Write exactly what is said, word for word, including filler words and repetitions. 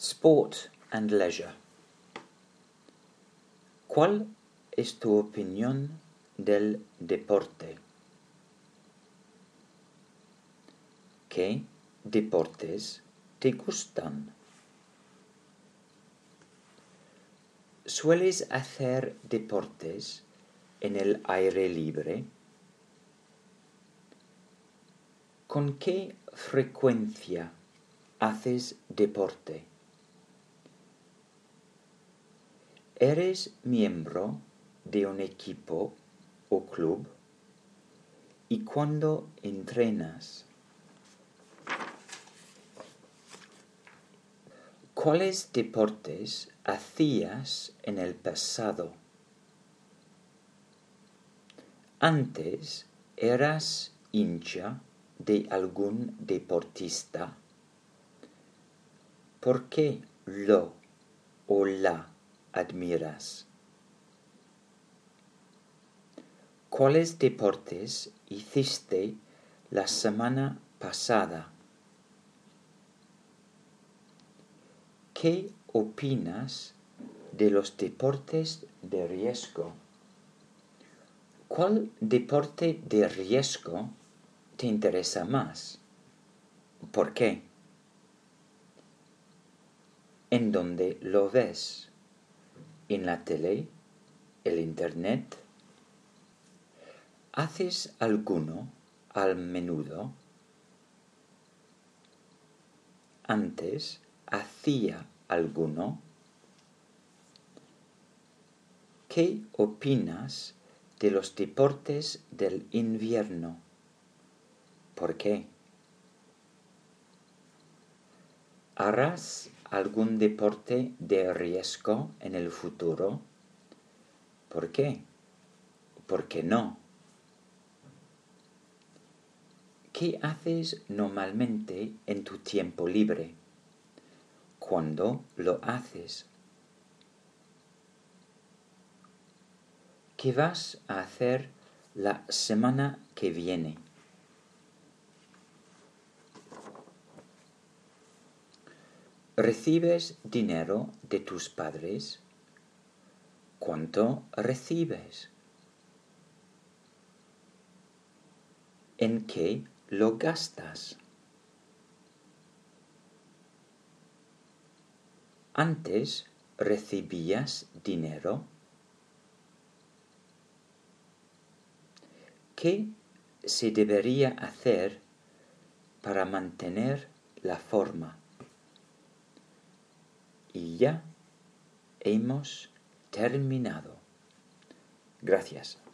Sport and leisure. ¿Cuál es tu opinión del deporte? ¿Qué deportes te gustan? ¿Sueles hacer deportes en el aire libre? ¿Con qué frecuencia haces deporte? ¿Eres miembro de un equipo o club? ¿Y cuándo entrenas? ¿Cuáles deportes hacías en el pasado? ¿Antes eras hincha de algún deportista? ¿Por qué lo o la admiras? ¿Cuáles deportes hiciste la semana pasada? ¿Qué opinas de los deportes de riesgo? ¿Cuál deporte de riesgo te interesa más? ¿Por qué? ¿En dónde lo ves? ¿En la tele? ¿El internet? ¿Haces alguno al menudo? ¿Antes hacía alguno? ¿Qué opinas de los deportes del invierno? ¿Por qué? ¿Harás algún deporte de riesgo en el futuro? ¿Por qué? ¿Por qué no? ¿Qué haces normalmente en tu tiempo libre? ¿Cuándo lo haces? ¿Qué vas a hacer la semana que viene? ¿Recibes dinero de tus padres? ¿Cuánto recibes? ¿En qué lo gastas? ¿Antes recibías dinero? ¿Qué se debería hacer para mantener la forma? Y ya hemos terminado. Gracias.